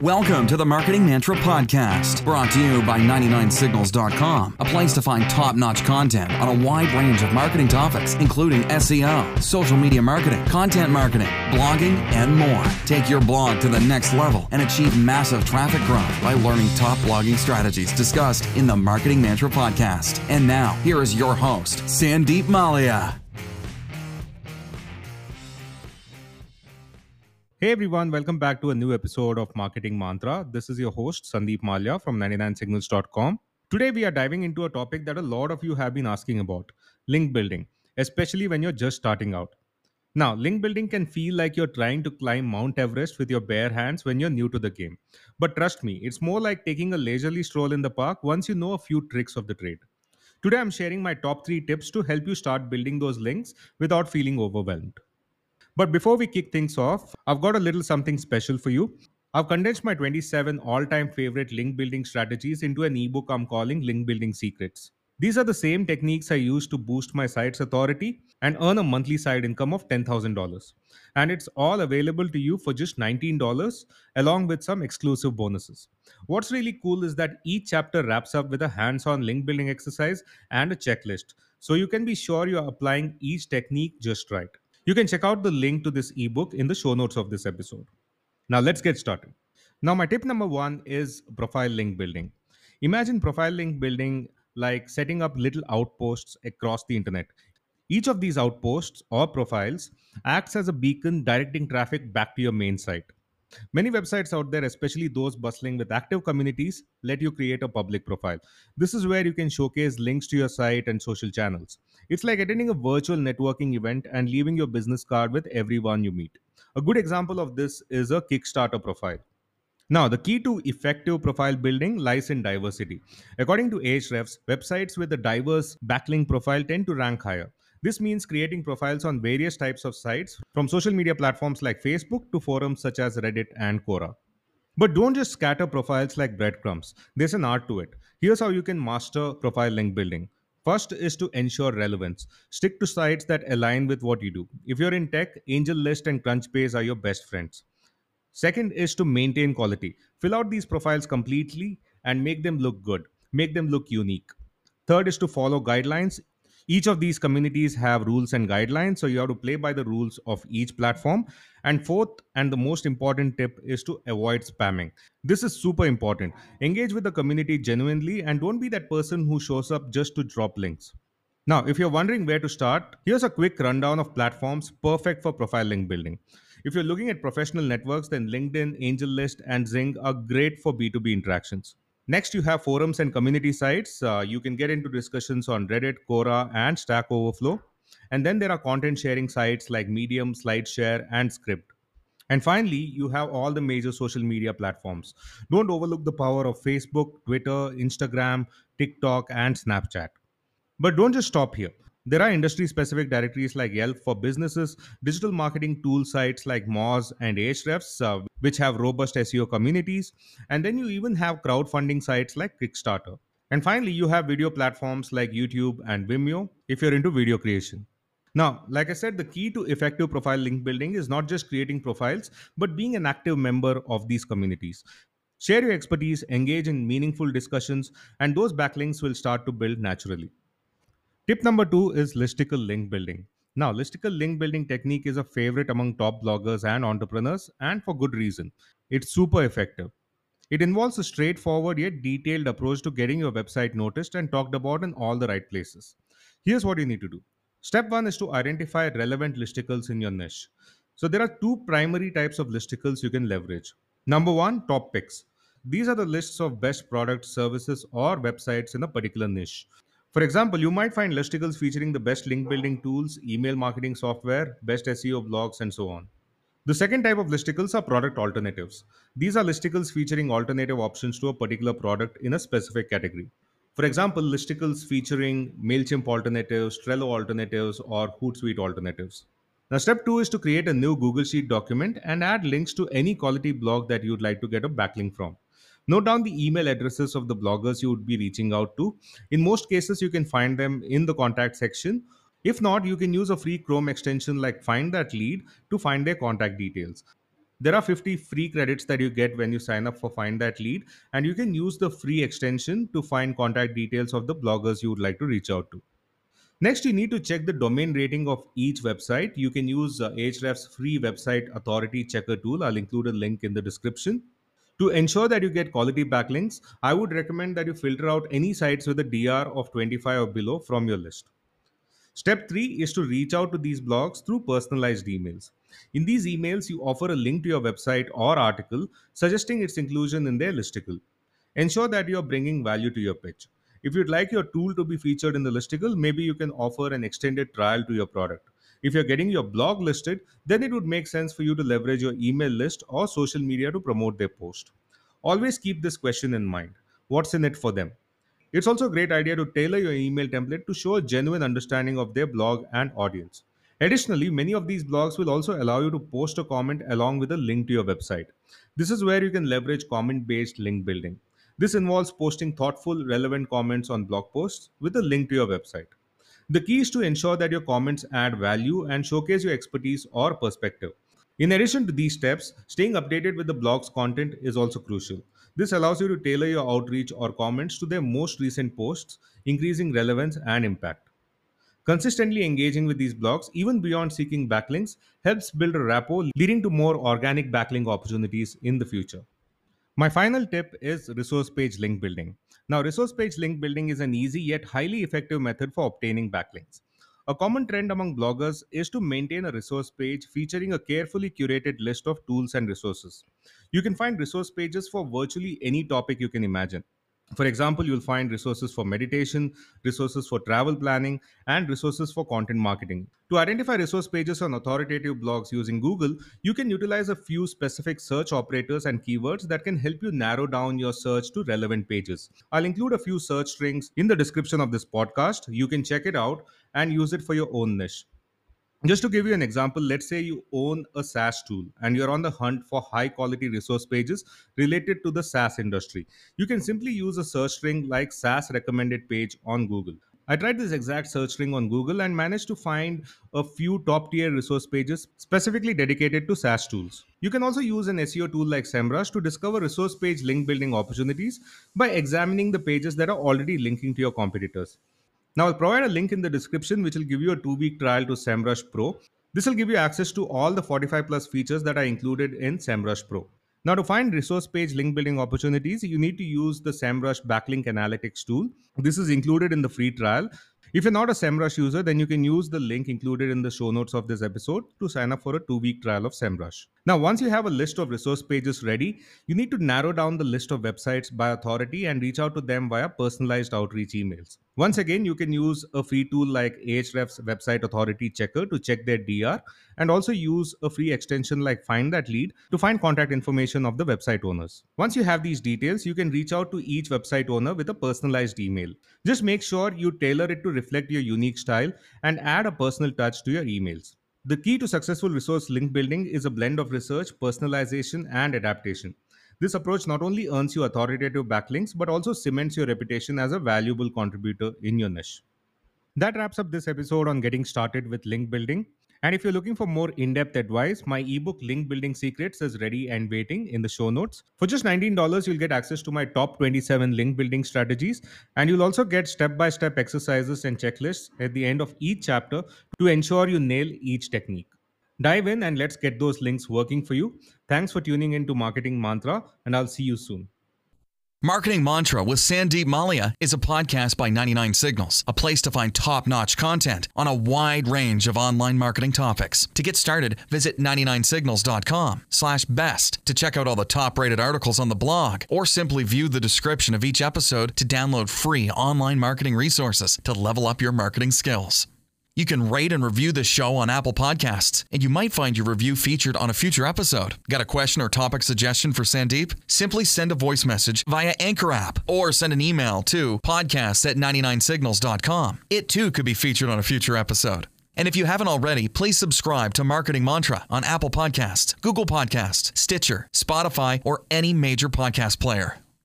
Welcome to the Marketing Mantra Podcast, brought to you by 99signals.com, a place to find top-notch content on a wide range of marketing topics, including SEO, social media marketing, content marketing, blogging, and more. Take your blog to the next level and achieve massive traffic growth by learning top blogging strategies discussed in the Marketing Mantra Podcast. And now, here is your host, Sandeep Malia. Hey everyone, welcome back to a new episode of Marketing Mantra. This is your host Sandeep Malia from 99signals.com. Today we are diving into a topic that a lot of you have been asking about, link building, especially when you're just starting out. Now, link building can feel like you're trying to climb Mount Everest with your bare hands when you're new to the game. But trust me, it's more like taking a leisurely stroll in the park once you know a few tricks of the trade. Today I'm sharing my top 3 tips to help you start building those links without feeling overwhelmed. But before we kick things off, I've got a little something special for you. I've condensed my 27 all-time favorite link building strategies into an ebook I'm calling Link Building Secrets. These are the same techniques I use to boost my site's authority and earn a monthly side income of $10,000. And it's all available to you for just $19 along with some exclusive bonuses. What's really cool is that each chapter wraps up with a hands-on link building exercise and a checklist, so you can be sure you're applying each technique just right. You can check out the link to this ebook in the show notes of this episode. Now let's get started. Now my tip number 1 is profile link building. Imagine profile link building like setting up little outposts across the internet. Each of these outposts or profiles acts as a beacon directing traffic back to your main site. Many websites out there, especially those bustling with active communities, let you create a public profile. This is where you can showcase links to your site and social channels. It's like attending a virtual networking event and leaving your business card with everyone you meet. A good example of this is a Kickstarter profile. Now, the key to effective profile building lies in diversity. According to Ahrefs, websites with a diverse backlink profile tend to rank higher. This means creating profiles on various types of sites, from social media platforms like Facebook to forums such as Reddit and Quora. But don't just scatter profiles like breadcrumbs. There's an art to it. Here's how you can master profile link building. First is to ensure relevance. Stick to sites that align with what you do. If you're in tech, AngelList and Crunchbase are your best friends. Second is to maintain quality. Fill out these profiles completely and make them look good. Make them look unique. Third is to follow guidelines. Each of these communities have rules and guidelines, so you have to play by the rules of each platform. And fourth, and the most important tip, is to avoid spamming. This is super important. Engage with the community genuinely and don't be that person who shows up just to drop links. Now, if you're wondering where to start, here's a quick rundown of platforms perfect for profile link building. If you're looking at professional networks, then LinkedIn, AngelList, and Zing are great for B2B interactions. Next, you have forums and community sites. You can get into discussions on Reddit, Quora, and Stack Overflow. And then there are content sharing sites like Medium, SlideShare, and Script. And finally, you have all the major social media platforms. Don't overlook the power of Facebook, Twitter, Instagram, TikTok, and Snapchat. But don't just stop here. There are industry specific directories like Yelp for businesses, digital marketing tool sites like Moz and Ahrefs, which have robust SEO communities. And then you even have crowdfunding sites like Kickstarter. And finally, you have video platforms like YouTube and Vimeo if you're into video creation. Now, like I said, the key to effective profile link building is not just creating profiles, but being an active member of these communities. Share your expertise, engage in meaningful discussions, and those backlinks will start to build naturally. Tip number 2 is listicle link building. Now, listicle link building technique is a favorite among top bloggers and entrepreneurs, and for good reason. It's super effective. It involves a straightforward yet detailed approach to getting your website noticed and talked about in all the right places. Here's what you need to do. Step 1 is to identify relevant listicles in your niche. So, there are two primary types of listicles you can leverage. Number 1, top picks. These are the lists of best products, services, or websites in a particular niche. For example, you might find listicles featuring the best link building tools, email marketing software, best SEO blogs, and so on. The second type of listicles are product alternatives. These are listicles featuring alternative options to a particular product in a specific category. For example, listicles featuring MailChimp alternatives, Trello alternatives, or Hootsuite alternatives. Now, step 2 is to create a new Google Sheet document and add links to any quality blog that you'd like to get a backlink from. Note down the email addresses of the bloggers you would be reaching out to. In most cases, you can find them in the contact section. If not, you can use a free Chrome extension like Find That Lead to find their contact details. There are 50 free credits that you get when you sign up for Find That Lead, and you can use the free extension to find contact details of the bloggers you would like to reach out to. Next, you need to check the domain rating of each website. You can use Ahrefs' free website authority checker tool. I'll include a link in the description. To ensure that you get quality backlinks, I would recommend that you filter out any sites with a DR of 25 or below from your list. Step 3 is to reach out to these blogs through personalized emails. In these emails, you offer a link to your website or article, suggesting its inclusion in their listicle. Ensure that you are bringing value to your pitch. If you'd like your tool to be featured in the listicle, maybe you can offer an extended trial to your product. If you're getting your blog listed, then it would make sense for you to leverage your email list or social media to promote their post. Always keep this question in mind: what's in it for them? It's also a great idea to tailor your email template to show a genuine understanding of their blog and audience. Additionally, many of these blogs will also allow you to post a comment along with a link to your website. This is where you can leverage comment based link building. This involves posting thoughtful, relevant comments on blog posts with a link to your website. The key is to ensure that your comments add value and showcase your expertise or perspective. In addition to these steps, staying updated with the blog's content is also crucial. This allows you to tailor your outreach or comments to their most recent posts, increasing relevance and impact. Consistently engaging with these blogs, even beyond seeking backlinks, helps build a rapport, leading to more organic backlink opportunities in the future. My final tip is resource page link building. Now, resource page link building is an easy yet highly effective method for obtaining backlinks. A common trend among bloggers is to maintain a resource page featuring a carefully curated list of tools and resources. You can find resource pages for virtually any topic you can imagine. For example, you'll find resources for meditation, resources for travel planning, and resources for content marketing. To identify resource pages on authoritative blogs using Google, you can utilize a few specific search operators and keywords that can help you narrow down your search to relevant pages. I'll include a few search strings in the description of this podcast. You can check it out and use it for your own niche. Just to give you an example, let's say you own a SaaS tool and you're on the hunt for high quality resource pages related to the SaaS industry. You can simply use a search string like SaaS recommended page on Google. I tried this exact search string on Google and managed to find a few top tier resource pages specifically dedicated to SaaS tools. You can also use an SEO tool like SEMrush to discover resource page link building opportunities by examining the pages that are already linking to your competitors. Now, I'll provide a link in the description which will give you a 2-week trial to SEMrush Pro. This will give you access to all the 45 plus features that are included in SEMrush Pro. Now, to find resource page link building opportunities, you need to use the SEMrush Backlink Analytics tool. This is included in the free trial. If you're not a SEMrush user, then you can use the link included in the show notes of this episode to sign up for a 2-week trial of SEMrush. Now, once you have a list of resource pages ready, you need to narrow down the list of websites by authority and reach out to them via personalized outreach emails. Once again, you can use a free tool like Ahrefs' website authority checker to check their DR, and also use a free extension like Find That Lead to find contact information of the website owners. Once you have these details, you can reach out to each website owner with a personalized email. Just make sure you tailor it to reflect your unique style and add a personal touch to your emails. The key to successful resource link building is a blend of research, personalization, and adaptation. This approach not only earns you authoritative backlinks, but also cements your reputation as a valuable contributor in your niche. That wraps up this episode on getting started with link building. And if you're looking for more in depth advice, my ebook Link Building Secrets is ready and waiting in the show notes. For just $19, you'll get access to my top 27 link building strategies. And you'll also get step by step exercises and checklists at the end of each chapter to ensure you nail each technique. Dive in and let's get those links working for you. Thanks for tuning in to Marketing Mantra, and I'll see you soon. Marketing Mantra with Sandeep Malia is a podcast by 99 Signals, a place to find top-notch content on a wide range of online marketing topics. To get started, visit 99signals.com/best to check out all the top-rated articles on the blog, or simply view the description of each episode to download free online marketing resources to level up your marketing skills. You can rate and review this show on Apple Podcasts, and you might find your review featured on a future episode. Got a question or topic suggestion for Sandeep? Simply send a voice message via Anchor app or send an email to podcasts@99signals.com. It too could be featured on a future episode. And if you haven't already, please subscribe to Marketing Mantra on Apple Podcasts, Google Podcasts, Stitcher, Spotify, or any major podcast player.